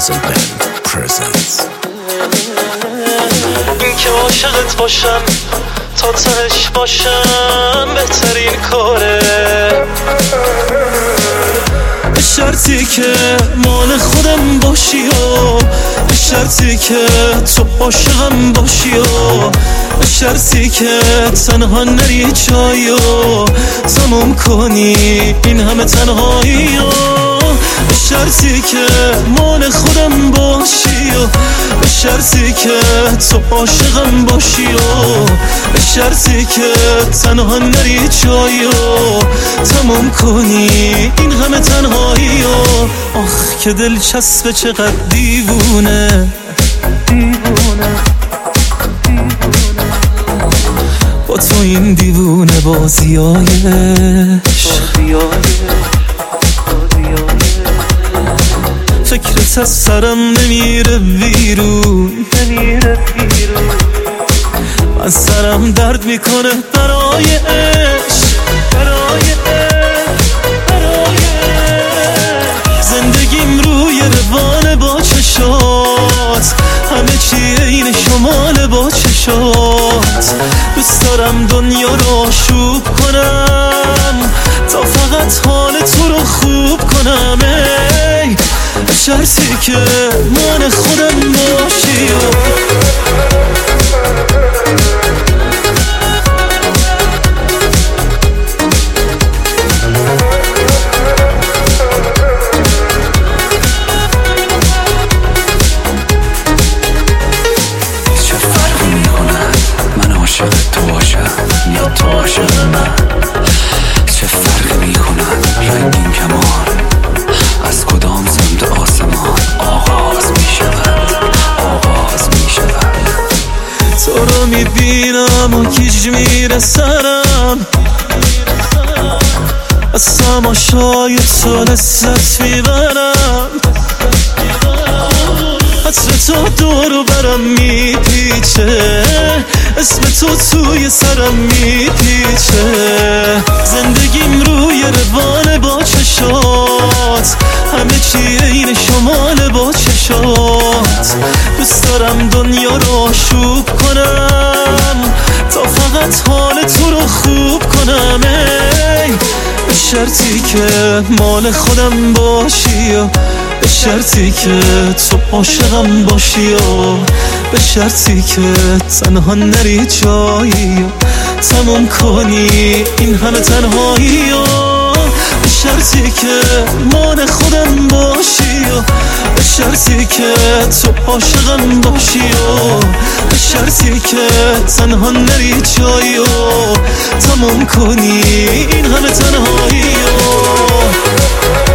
Puzzle Band presents. این که عاشقت باشم تا تهش باشم بهترین کاره، به شرطی که مال خودم باشی و به شرطی که تو عاشقم باشی و به شرطی که تنها نری جایی و تموم کنی این همه تنهایی و به شرطی که مال خودم باشی و به شرطی که تو عاشقم باشی و به شرطی که تنها نری جایی و تموم کنی این همه تنهایی و آخ که دلچسبه چقدر دیوونه با تو این دیوونه بازیایش، فکرت از سرم نمیره بیرون، من سرم درد میکنه برای عشق، زندگیم روی روان با چشات، همه چی این شمال با چشات، دوست دارم دنیا رو آشوب کنم تا فقط حال تو رو خوب کنم، ای به شرطی که مال خودم باشی یا تو عاشق من، چه فرقی میکنن رنگین کمان از کدام سمت آسمان آغاز میشود تو رو میبینم و گیج میره سرم، از تماشای تو لذت میبرم، عطر تو دورو برم میپیچه، اسم تو توی سرم میپیچه، زندگیم روی روان با چشات، همه چی این شمال با چشات، دوست دارم دنیا رو آشوب کنم تا فقط حال تو رو خوب کنم، ای به شرطی که مال خودم باشی و به شرطی که تو عاشقم باشی و به شرطی که تنها نری جایی و تموم کنی این همه تنهایی و به شرطی که مال خودم باشی و به شرطی که تو عاشقم باشی و به شرطی که تنها نری جایی و تموم کنی این همه تنهایی و